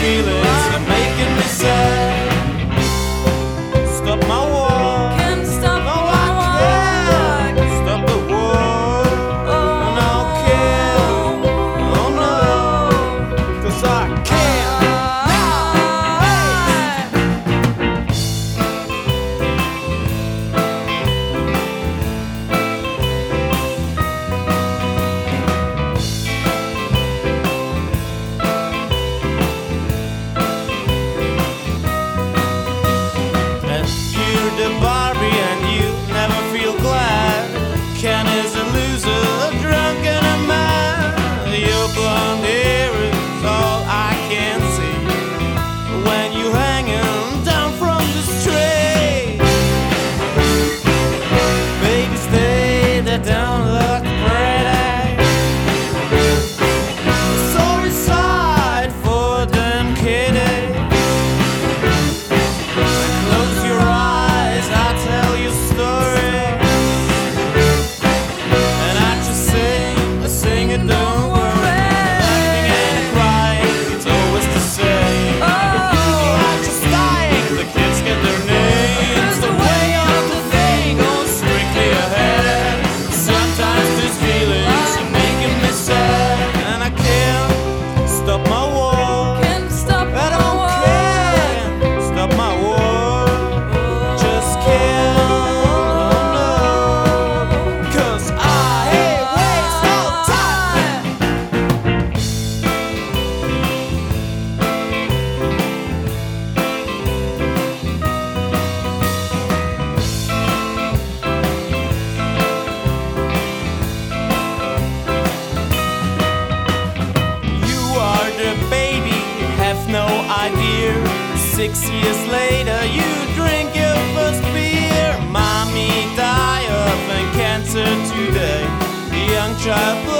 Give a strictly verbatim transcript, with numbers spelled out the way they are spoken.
feelings are making me sad. Stop my war. Can't stop No, my I can't stop the war. And I'll kill. Oh no, 'cause I can't. The Barbie and you never feel glad. Ken is a loser, a drunk and a man. Your blonde hair is all I can see when you hanging down from the street. Baby, stay there, don't look pretty. Sorry side for them kiddies. Close your eyes, I'll tell you a story. And I just sing, I sing it, don't worry. Laughing and crying, it's always the same. I just dying, the kids get their names. The way of the thing goes strictly ahead. Sometimes these feelings are making me sad. And I can't stop my war. Can't stop I don't care, stop my war. Just can't, oh no, 'cause I ain't waste no time. You are the baby, have no idea. Six years later, you drink your first beer. Mommy died of cancer today. The young child